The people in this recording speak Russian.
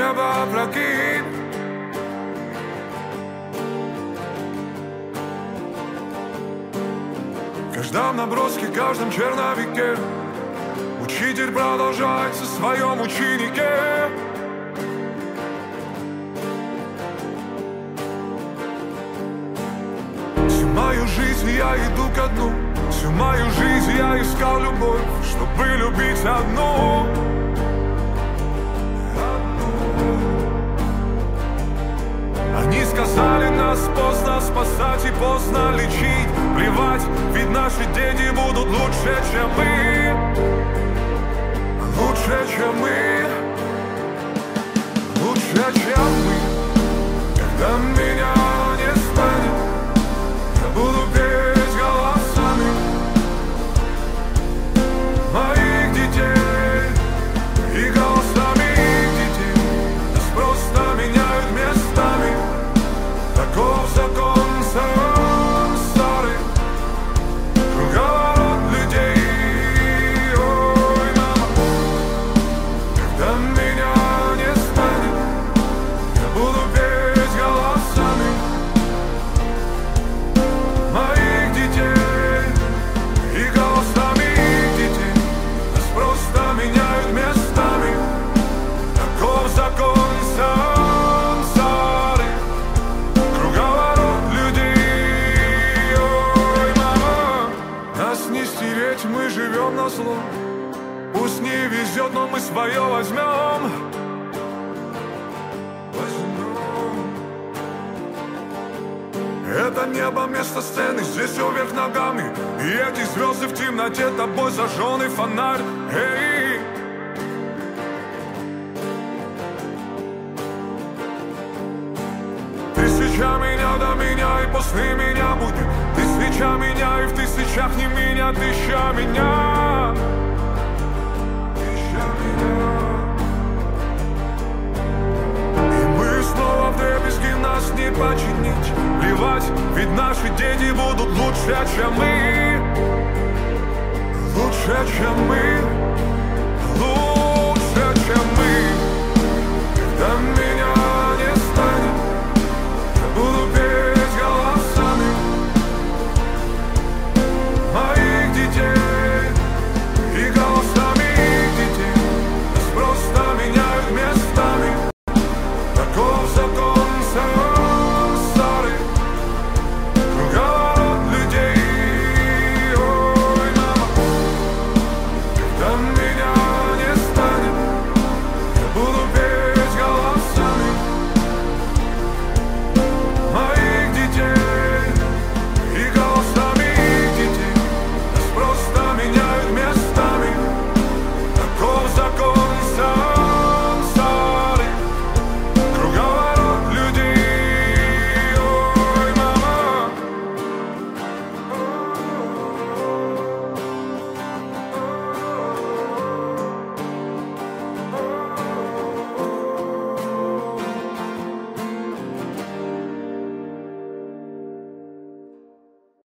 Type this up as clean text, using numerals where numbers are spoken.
небо опрокинь. В каждом наброске, каждом черновике учитель продолжает в своем ученике. Всю мою жизнь я иду ко дну, всю мою жизнь я искал любовь, чтобы любить одну. Они сказали, нас поздно спасать и поздно лечить. Плевать, ведь наши дети будут лучше, чем мы. Лучше, чем мы. Лучше, чем мы. Когда меня не станет, я буду петь голосами моих детей и голосами их детей. Нас просто меняют местами. Таков закон сансары, круговорот людей. Ой, мама, когда меня не станет, я буду петь голосами моих детей и голосами их детей. Нас просто меняют местами. Таков закон сансары, круговорот людей. Ой, мама, нас не стереть, мы живем на зло. Пусть не везет, но мы свое возьмем. Это небо место сцены, здесь все вверх ногами. И эти звезды в темноте, тобой зажженный фонарь. Эй! Ты свеча меня до меня, и после меня будет. Ты свеча меня, и в тысячах не меня, тысяча меня. Тысяча меня. И мы снова вдребезги, нас не починить. Плевать, ведь наши дети будут лучше, чем мы. Лучше, чем мы.